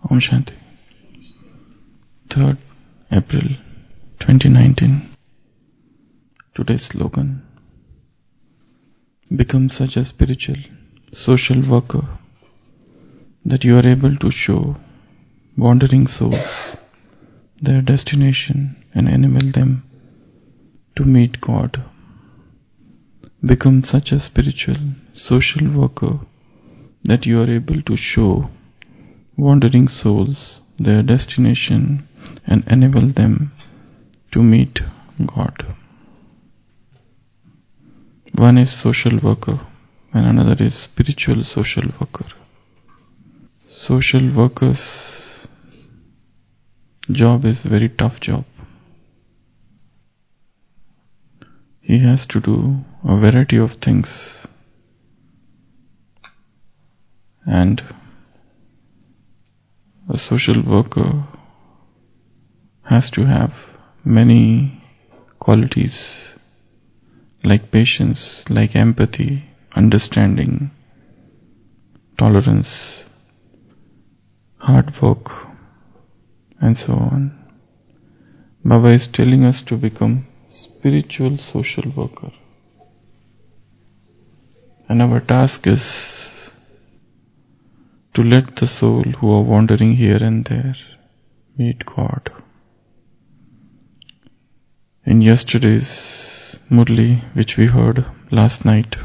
Om Shanti. 3rd April 2019. Today's slogan: become such a spiritual, social worker that you are able to show wandering souls their destination and enable them to meet God. Become such a spiritual, social worker that you are able to show wandering souls their destination and enable them to meet God. One is social worker and another is spiritual social worker. Social worker's job is very tough job. He has to do a variety of things, and a social worker has to have many qualities like patience, like empathy, understanding, tolerance, hard work, and so on. Baba is telling us to become spiritual social worker. And our task is to let the soul who are wandering here and there meet God. In yesterday's Murli, which we heard last night,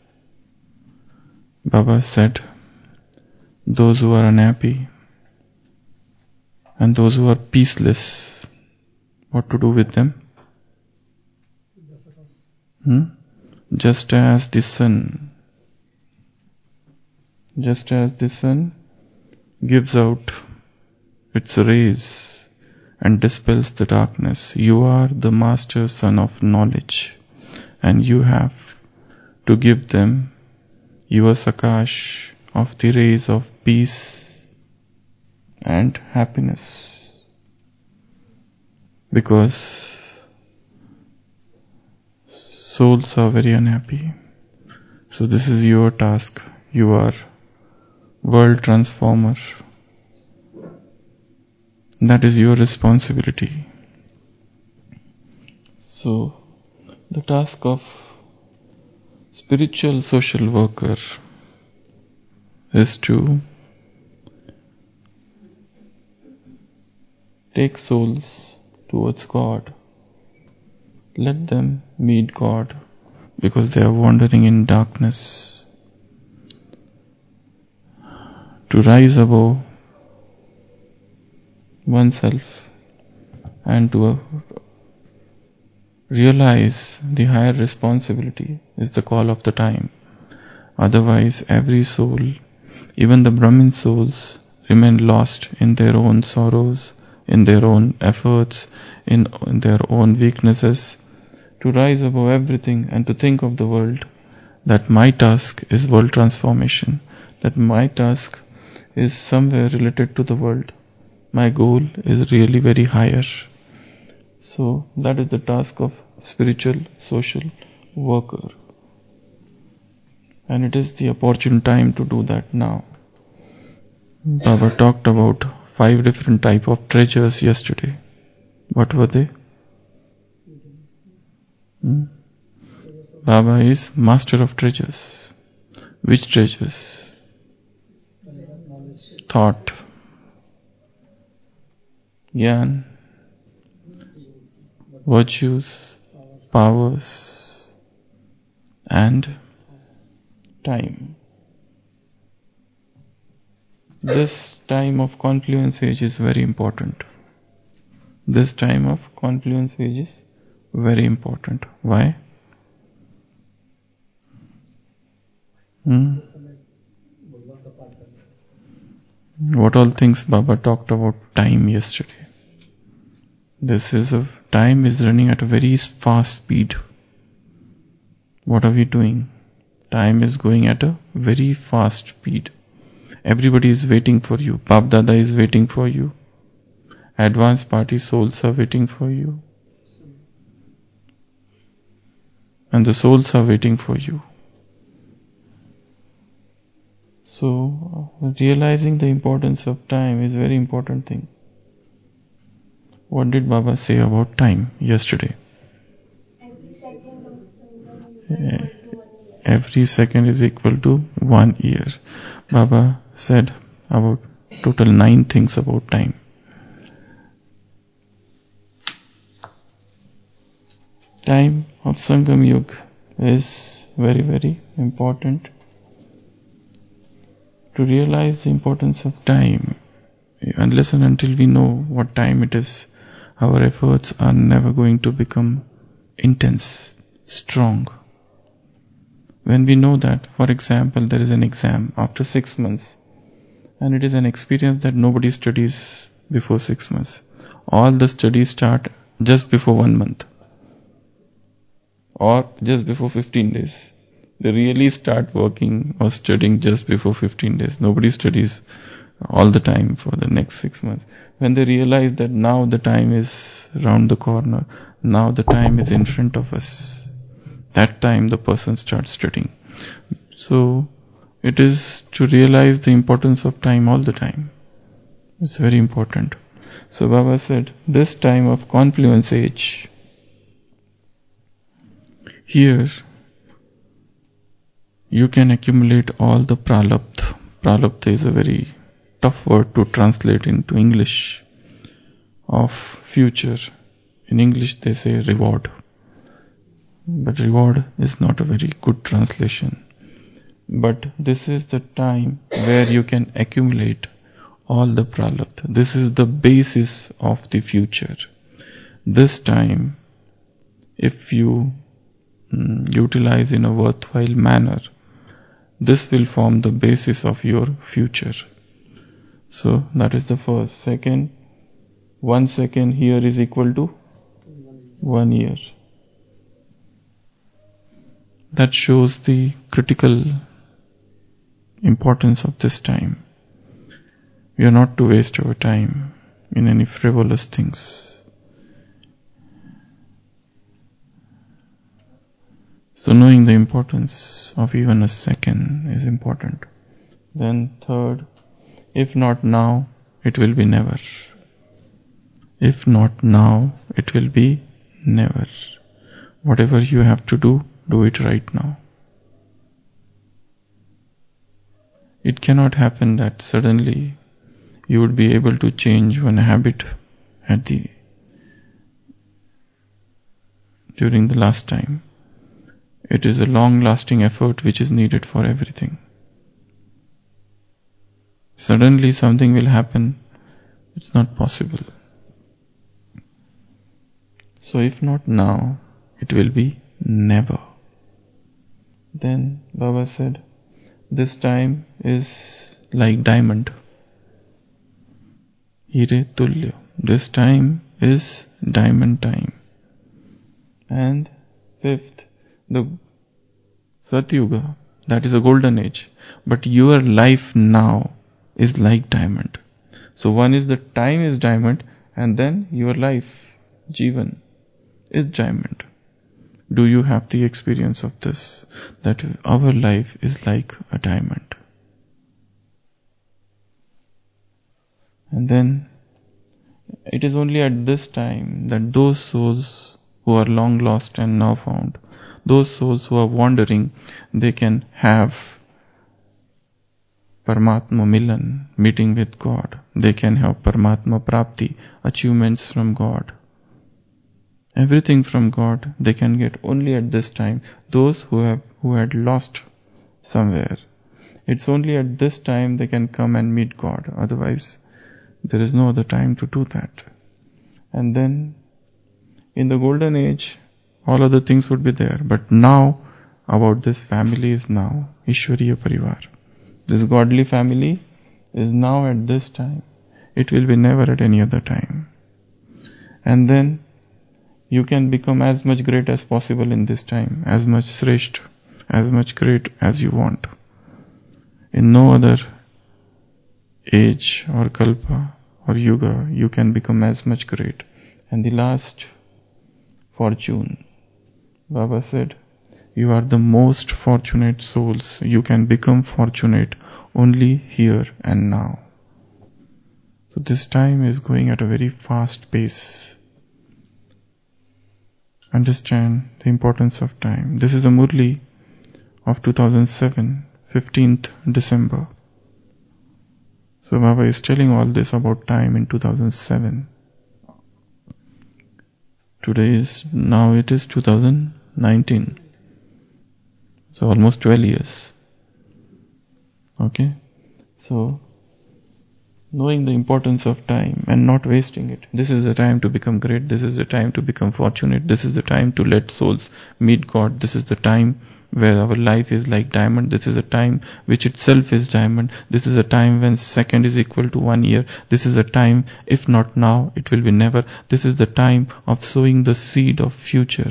Baba said, those who are unhappy and those who are peaceless, what to do with them? Just as the sun gives out its rays and dispels the darkness, you are the master sun of knowledge, and you have to give them your sakash of the rays of peace and happiness, because souls are very unhappy. So this is your task. You are world transformer. That is your responsibility. So the task of spiritual social worker is to take souls towards God. Let them meet God because they are wandering in darkness. To rise above oneself and to realize the higher responsibility is the call of the time. Otherwise, every soul, even the Brahmin souls, remain lost in their own sorrows, in their own efforts, in their own weaknesses. To rise above everything and to think of the world, that my task is world transformation, that my task is somewhere related to the world. My goal is really very higher. So that is the task of spiritual social worker. And it is the opportune time to do that now. Baba talked about 5 different type of treasures yesterday. What were they? Baba is master of treasures. Which treasures? Thought, Gyan, virtues, powers, and time. This time of confluence age is very important. This time of confluence age is very important. Why? What all things Baba talked about time yesterday? This is a time is running at a very fast speed. What are we doing? Time is going at a very fast speed. Everybody is waiting for you. Bap Dada is waiting for you. Advanced party souls are waiting for you. And the souls are waiting for you. So realizing the importance of time is a very important thing. What did Baba say about time yesterday? Every second is equal to 1 year. Baba said about total 9 things about time. Time of Sangam Yuga is very, very important. To realize the importance of time, unless and until we know what time it is, our efforts are never going to become intense, strong. When we know that, for example, there is an exam after 6 months, and it is an experience that nobody studies before 6 months. All the studies start just before 1 month, or just before 15 days. They really start working or studying just before 15 days. Nobody studies all the time for the next 6 months. When they realize that now the time is round the corner, now the time is in front of us, that time the person starts studying. So it is to realize the importance of time all the time. It's very important. So Baba said, this time of confluence age, here you can accumulate all the pralabdha. Pralabdha is a very tough word to translate into English, of future. In English they say reward, but reward is not a very good translation. But this is the time where you can accumulate all the pralabdha. This is the basis of the future. This time, if you utilize in a worthwhile manner, this will form the basis of your future. So that is the first. Second, 1 second here is equal to 1 year. That shows the critical importance of this time. We are not to waste our time in any frivolous things. So knowing the importance of even a second is important. Then third, if not now, it will be never. If not now, it will be never. Whatever you have to do it right now. It cannot happen that suddenly you would be able to change one habit during the last time. It is a long-lasting effort which is needed for everything. Suddenly something will happen, it's not possible. So if not now, it will be never. Then Baba said, this time is like diamond. Hire Tulya. This time is diamond time. And fifth, the Satyuga, that is a golden age. But your life now is like diamond. So one is the time is diamond, and then your life, Jivan, is diamond. Do you have the experience of this? That our life is like a diamond. And then it is only at this time that those souls who are long lost and now found, those souls who are wandering, they can have Paramatma Milan, meeting with God. They can have Paramatma Prapti, achievements from God. Everything from God they can get only at this time. Those who had lost somewhere, it's only at this time they can come and meet God. Otherwise, there is no other time to do that. And then, in the golden age, all other things would be there. But now, about this family is now Ishwariya Parivar. This godly family is now at this time. It will be never at any other time. And then, you can become as much great as possible in this time, as much shreshth, as much great as you want. In no other age or kalpa or yuga, you can become as much great. And the last, fortune. Baba said, you are the most fortunate souls. You can become fortunate only here and now. So this time is going at a very fast pace. Understand the importance of time. This is a Murli of 2007, 15th December. So Baba is telling all this about time in 2007. Now it is 2019. So almost 12 years. Okay? So, knowing the importance of time and not wasting it. This is the time to become great. This is the time to become fortunate. This is the time to let souls meet God. This is the time where our life is like diamond. This is a time which itself is diamond. This is a time when second is equal to 1 year. This is a time, if not now, it will be never. This is the time of sowing the seed of future.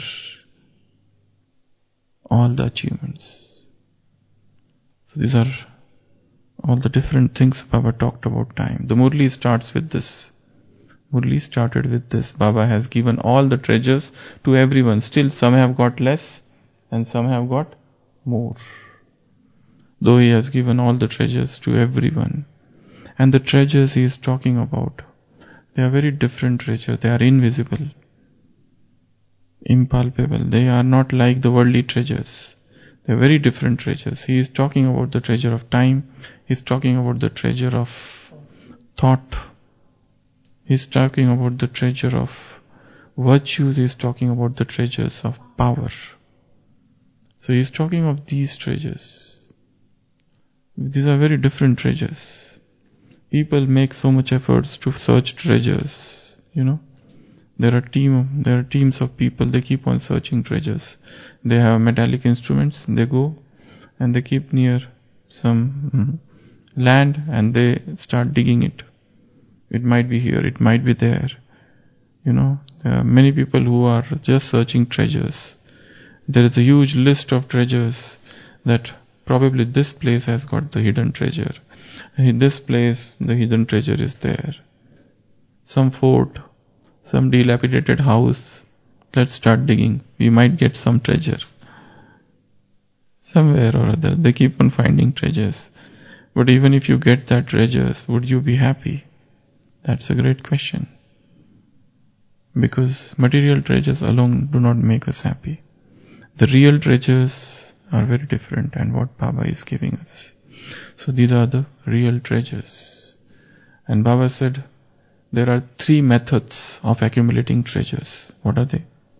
All the achievements. So these are all the different things Baba talked about time. The Murli starts with this. Murli started with this. Baba has given all the treasures to everyone. Still some have got less and some have got more. Though he has given all the treasures to everyone. And the treasures he is talking about, they are very different treasures. They are invisible, impalpable. They are not like the worldly treasures. They are very different treasures. He is talking about the treasure of time. He is talking about the treasure of thought. He is talking about the treasure of virtues. He is talking about the treasures of power. So he is talking of these treasures. These are very different treasures. People make so much efforts to search treasures. There are teams of people. They keep on searching treasures. They have metallic instruments. They go and they keep near some land and they start digging it. It might be here. It might be there. There are many people who are just searching treasures. There is a huge list of treasures that probably this place has got the hidden treasure. In this place, the hidden treasure is there. Some fort, some dilapidated house. Let's start digging. We might get some treasure. Somewhere or other, they keep on finding treasures. But even if you get that treasures, would you be happy? That's a great question. Because material treasures alone do not make us happy. The real treasures are very different, and what Baba is giving us. So these are the real treasures. And Baba said, there are 3 methods of accumulating treasures. What are they?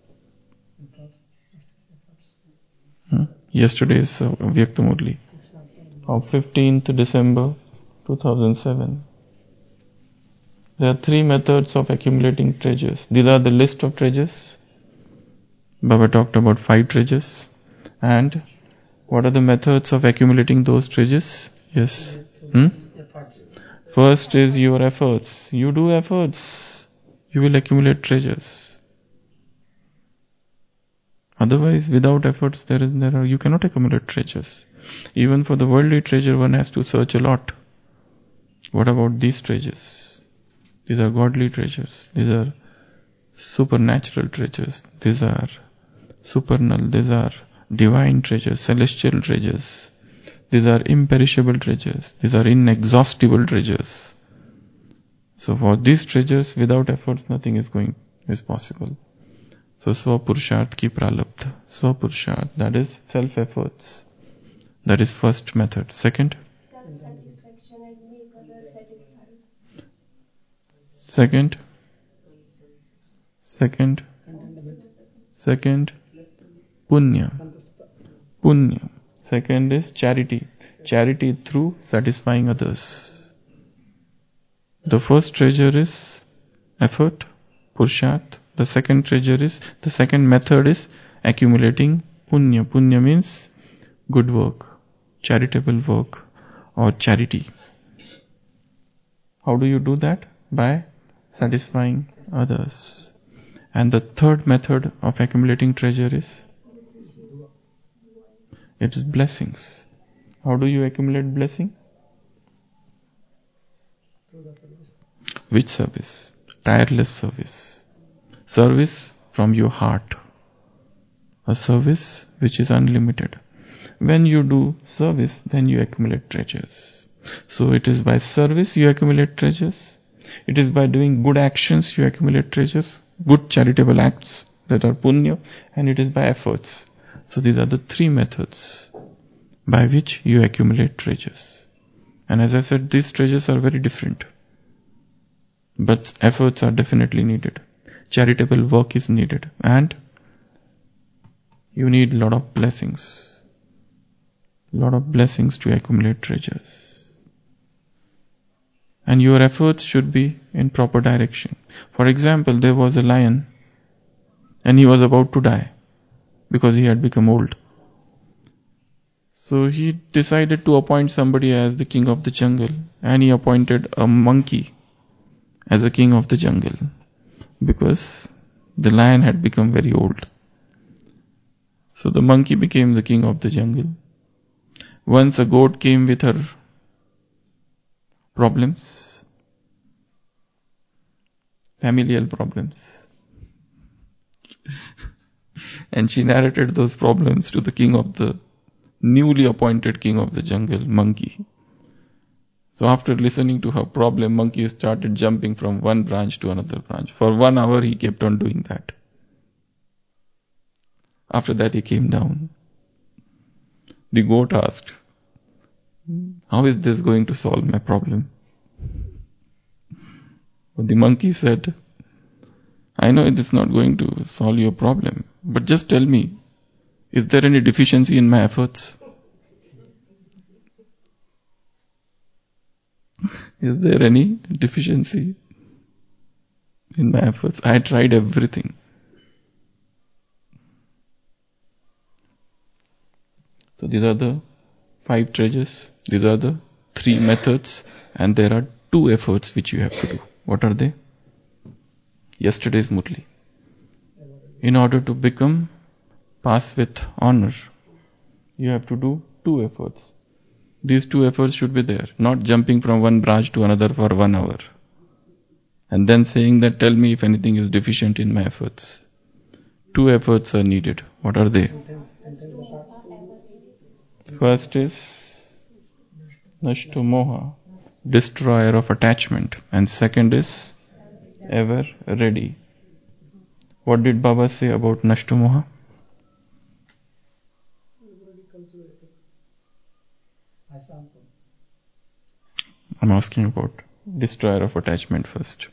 Yesterday's Vyakta Murli of 15th December 2007. There are 3 methods of accumulating treasures. These are the list of treasures. Baba talked about 5 treasures. And what are the methods of accumulating those treasures? Yes. First is your efforts. You do efforts, you will accumulate treasures. Otherwise, without efforts, you cannot accumulate treasures. Even for the worldly treasure, one has to search a lot. What about these treasures? These are godly treasures. These are supernatural treasures. These are supernal. These are divine treasures, celestial treasures. These are imperishable treasures. These are inexhaustible treasures. So for these treasures, without efforts, nothing is possible. So Swapurusharth ki pralabdha. Swapurusharth, that is self-efforts. That is first method. Second? Self-satisfaction and make others satisfied. Second? Punya. Second is charity. Charity through satisfying others. The first treasure is effort, Purusharth. The second method is accumulating punya. Punya means good work, charitable work or charity. How do you do that? By satisfying others. And the third method of accumulating treasure is blessings. How do you accumulate blessing? Which service? Tireless service. Service from your heart. A service which is unlimited. When you do service, then you accumulate treasures. So it is by service you accumulate treasures. It is by doing good actions you accumulate treasures, good charitable acts that are punya, and it is by efforts. So these are the three methods by which you accumulate treasures. And as I said, these treasures are very different. But efforts are definitely needed. Charitable work is needed. And you need a lot of blessings. A lot of blessings to accumulate treasures. And your efforts should be in proper direction. For example, there was a lion and he was about to die because he had become old. So he decided to appoint somebody as the king of the jungle, and he appointed a monkey as a king of the jungle because the lion had become very old. So the monkey became the king of the jungle. Once a goat came with her problems, familial problems, and she narrated those problems to the newly appointed king of the jungle, monkey. So after listening to her problem, monkey started jumping from one branch to another branch. For 1 hour he kept on doing that. After that he came down. The goat asked, "How is this going to solve my problem?" But the monkey said, "I know it is not going to solve your problem, but just tell me, is there any deficiency in my efforts? Is there any deficiency in my efforts? I tried everything." So these are the 5 treasures, these are the 3 methods, and there are 2 efforts which you have to do. What are they? Yesterday's Murli. In order to pass with honor, you have to do 2 efforts. These 2 efforts should be there, not jumping from one branch to another for 1 hour and then saying that tell me if anything is deficient in my efforts. 2 efforts are needed. What are they? First is Nashto Moha, destroyer of attachment, and second is ever ready. What did Baba say about Nashto Moha? I'm asking about destroyer of attachment first.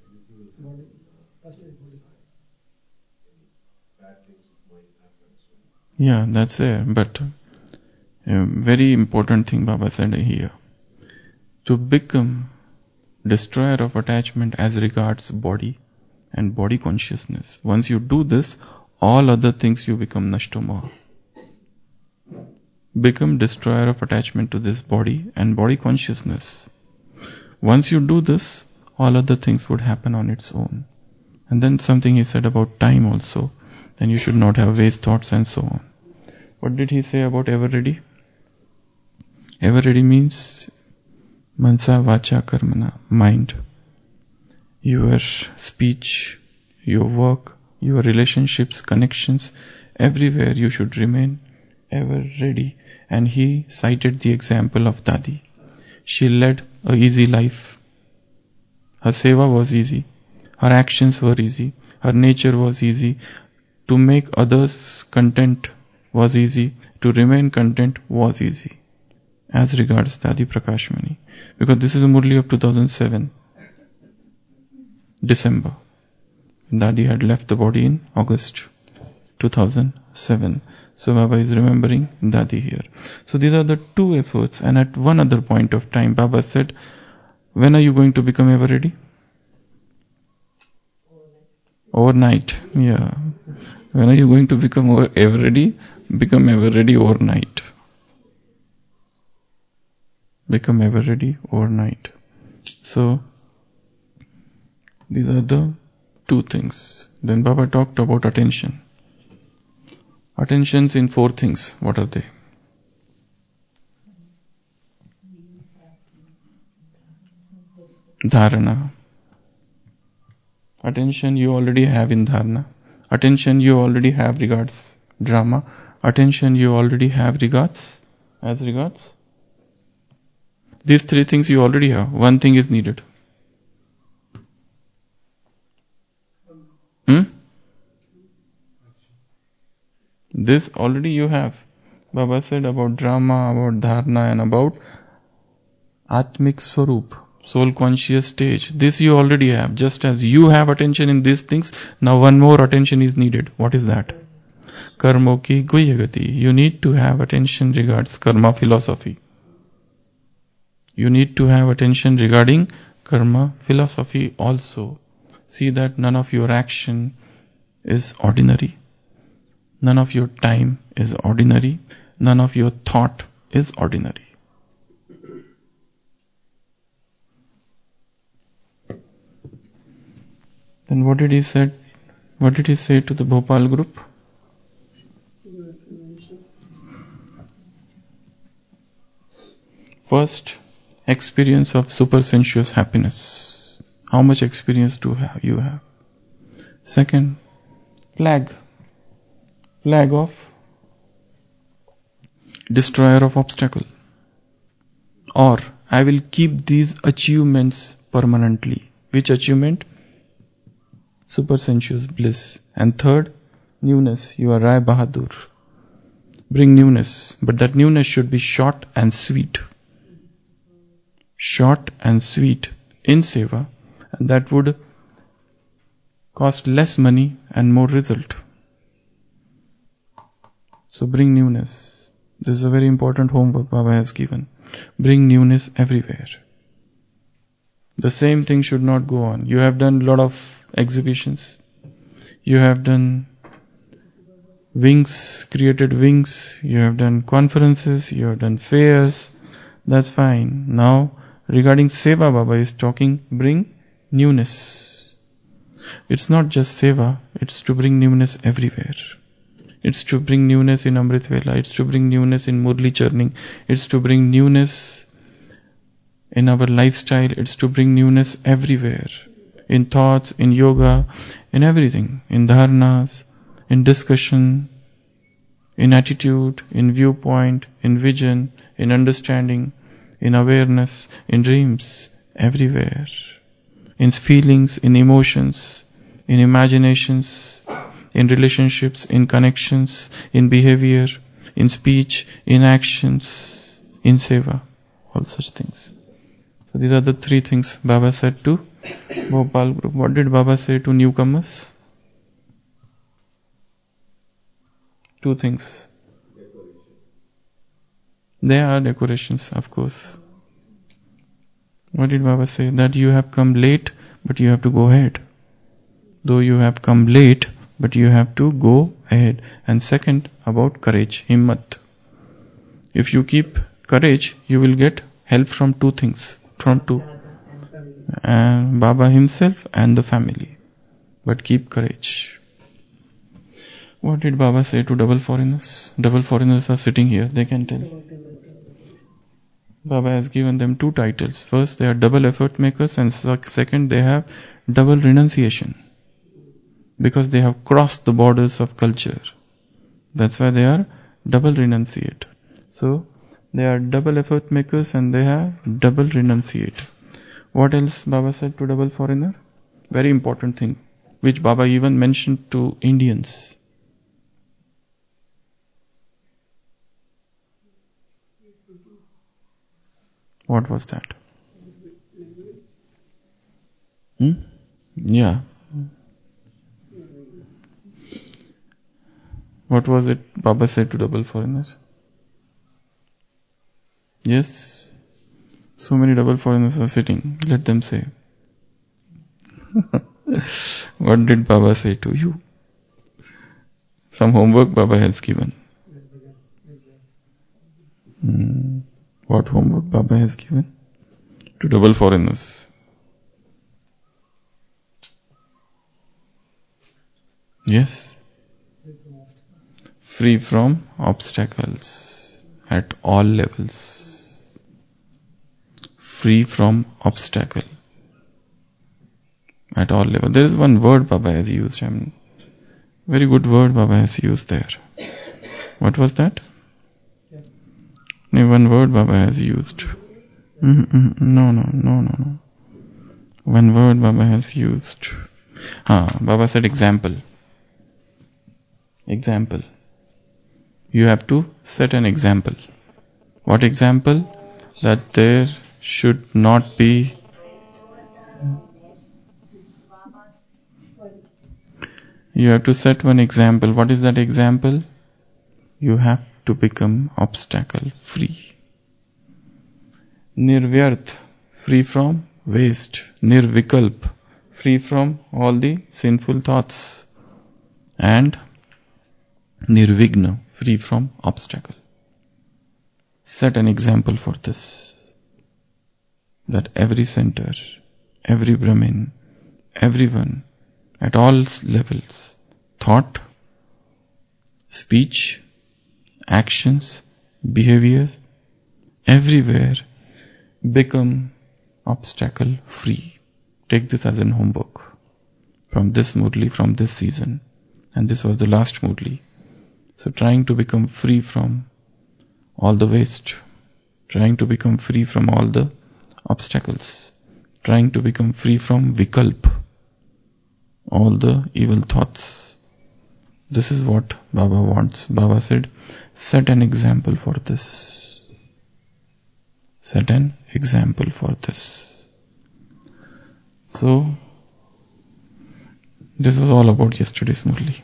Yeah, that's there, but a very important thing Baba said here. To become destroyer of attachment as regards body and body consciousness. Once you do this, all other things you become Nashto Moha. Become destroyer of attachment to this body and body consciousness. Once you do this, all other things would happen on its own. And then something he said about time also. Then you should not have waste thoughts and so on. What did he say about ever ready? Ever ready means Mansa Vacha Karmana, mind. Your speech, your work, your relationships, connections, everywhere you should remain ever ready. And he cited the example of Dadi. She led a easy life. Her seva was easy. Her actions were easy. Her nature was easy. To make others content was easy. To remain content was easy. As regards Dadi Prakashmani. Because this is a Murli of 2007. December. Dadi had left the body in August 2007. So Baba is remembering Dadi here. So these are the 2 efforts. And at one other point of time, Baba said, when are you going to become ever ready? Overnight. Yeah. When are you going to become ever ready? Become ever ready overnight. Become ever ready overnight. So these are the 2 things. Then Baba talked about attention. Attentions in 4 things. What are they? Dharana. Attention you already have in dharana. Attention you already have regards drama. Attention you already have regards as regards These three things you already have. One thing is needed. This already you have. Baba said about drama, about dharna, and about Atmik Swarup, soul conscious stage. This you already have. Just as you have attention in these things, now one more attention is needed. What is that? Karmo ki Guhyagati. You need to have attention regards karma philosophy. You need to have attention regarding karma philosophy also. See that none of your action is ordinary. None of your time is ordinary. None of your thought is ordinary. Then what did he say? What did he say to the Bhopal group? First, experience of supersensuous happiness. How much experience do you have? Second, flag of destroyer of obstacle. Or, I will keep these achievements permanently. Which achievement? Supersensuous bliss. And third, newness. You are Rai Bahadur. Bring newness. But that newness should be short and sweet. Short and sweet in seva. And that would cost less money and more result. So bring newness. This is a very important homework Baba has given. Bring newness everywhere. The same thing should not go on. You have done a lot of exhibitions. You have done wings, created wings. You have done conferences. You have done fairs. That's fine. Now, regarding Seva, Baba is talking, bring newness. It's not just Seva. It's to bring newness everywhere. It's to bring newness in Amrit Vela. It's to bring newness in Murli Churning. It's to bring newness in our lifestyle. It's to bring newness everywhere. In thoughts, in yoga, in everything. In dharnas, in discussion, in attitude, in viewpoint, in vision, in understanding, in awareness, in dreams, everywhere. In feelings, in emotions, in imaginations, in relationships, in connections, in behavior, in speech, in actions, in seva, all such things. So these are the three things Baba said to Bhopal group. What did Baba say to newcomers? Two things. They are decorations, of course. What did Baba say? That you have come late, but you have to go ahead. Though you have come late, but you have to go ahead. And second, about courage, himmat. If you keep courage, you will get help from two things. From two. Baba himself and the family. But keep courage. What did Baba say to double foreigners? Double foreigners are sitting here, they can tell. Baba has given them two titles. First, they are double effort makers, and second, they have double renunciation. Because they have crossed the borders of culture. That's why they are double renunciate. So, they are double effort makers and they have double renunciate. What else Baba said to double foreigner? Very important thing, which Baba even mentioned to Indians. What was that? Yeah. What was it Baba said to double foreigners? Yes. So many double foreigners are sitting. Let them say. What did Baba say to you? Some homework Baba has given. What homework Baba has given? To double foreigners. Yes. Free from obstacles at all levels. Free from obstacle at all levels. There is one word Baba has used. Very good word Baba has used there. What was that? One word Baba has used. No, no, no, no, no. One word Baba has used. Baba said example. Example. You have to set an example. What example? That there should not be. You have to set one example. What is that example? You have to become obstacle free. Nirvyarth, free from waste. Nirvikalp, free from all the sinful thoughts. And Nirvigna, free from obstacle. Set an example for this. That every center, every Brahmin, everyone, at all levels, thought, speech, actions, behaviors, everywhere become obstacle free. Take this as an homework from this Murli, from this season. And this was the last Murli. So trying to become free from all the waste, trying to become free from all the obstacles, trying to become free from vikalp, all the evil thoughts. This is what Baba wants. Baba said, set an example for this. Set an example for this. So, this was all about yesterday's Murli.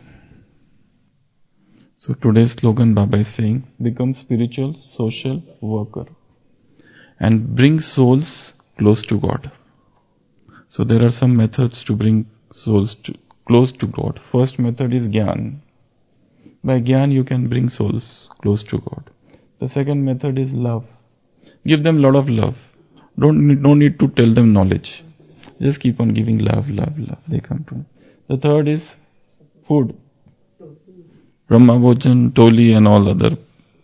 So today's slogan Baba is saying, become spiritual social worker and bring souls close to God. So there are some methods to bring souls close to God. First method is Gyan. By Gyan you can bring souls close to God. The second method is love. Give them a lot of love. No need to tell them knowledge. Just keep on giving love, love, love. They come to me. The third is food. Brahma Bhojan, Toli and all other.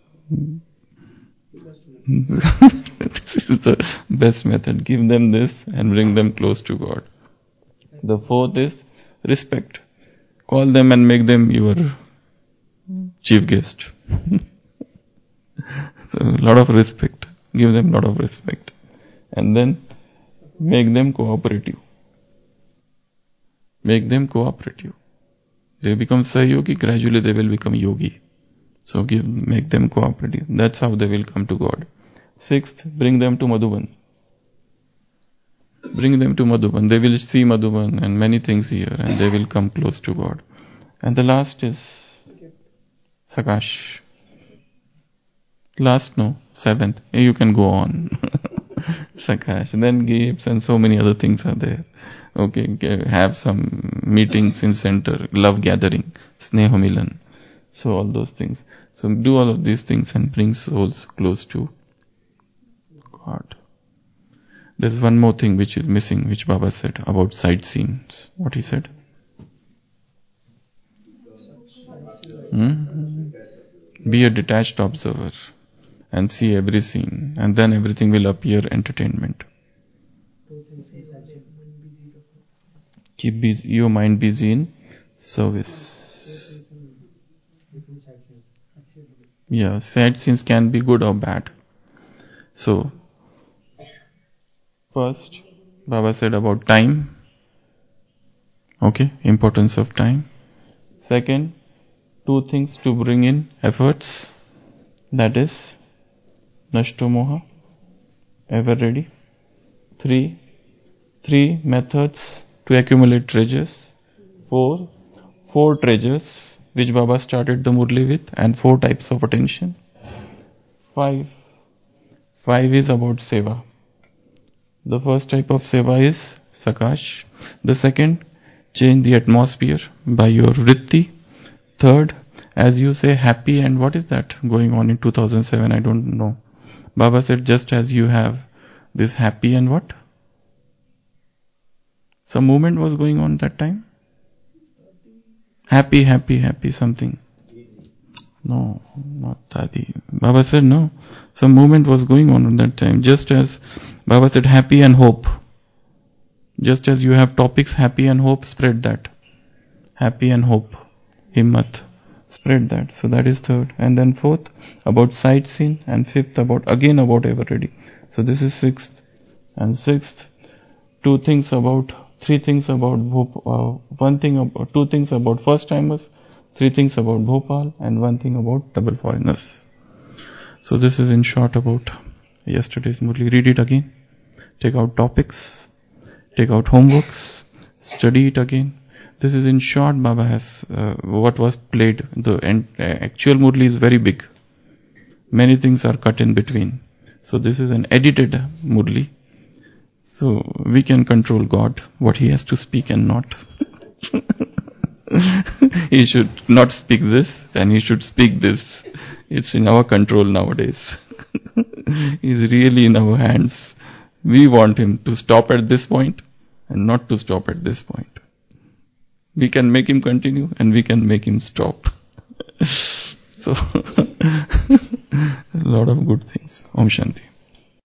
This is the best method. Give them this and bring them close to God. The fourth is respect. Call them and make them your chief guest. So a lot of respect. Give them a lot of respect. And then make them cooperative. Make them cooperative. They become Sayogi, gradually they will become Yogi. So make them cooperative. That's how they will come to God. Sixth, bring them to Madhuban. Bring them to Madhuban. They will see Madhuban and many things here and they will come close to God. And the last is Sakash. Seventh. You can go on. Sakash. Then gifts and so many other things are there. Okay, have some meetings in center, love gathering, Sneha Milan. So all those things. So do all of these things and bring souls close to God. There's one more thing which is missing, which Baba said about sightseeing. What he said? Be a detached observer and see every scene, and then everything will appear entertainment. Keep your mind busy in service. Yeah, sightseeing can be good or bad. So, first, Baba said about time. Okay, importance of time. Second, 2 things to bring in efforts. That is, Nashto Moha, ever ready. 3 methods to accumulate treasures. 4 treasures which Baba started the Murli with, and 4 types of attention. 5 is about Seva. The first type of Seva is Sakash. The second, change the atmosphere by your Vritti. Third, as you say, happy, and what is that going on in 2007? I don't know. Baba said, just as you have this happy and what? Some movement was going on that time? Happy something. No, not Dadi. Baba said no. Some movement was going on at that time. Just as Baba said happy and hope. Just as you have topics happy and hope, spread that. Happy and hope. Himmat. Spread that. So that is third. And then fourth, about sightseeing. And fifth, about ever ready. So this is sixth. And sixth, three things about two things about first timers, three things about Bhopal, and one thing about double foreigners. So this is in short about yesterday's Murli. Read it again, take out topics, take out homeworks, study it again. This is in short. Baba has what was played. The actual Murli is very big. Many things are cut in between. So this is an edited Murli. So we can control God, what He has to speak and not. He should not speak this and He should speak this. It's in our control nowadays. He's really in our hands. We want Him to stop at this point and not to stop at this point. We can make Him continue and we can make Him stop. So, a lot of good things. Om Shanti.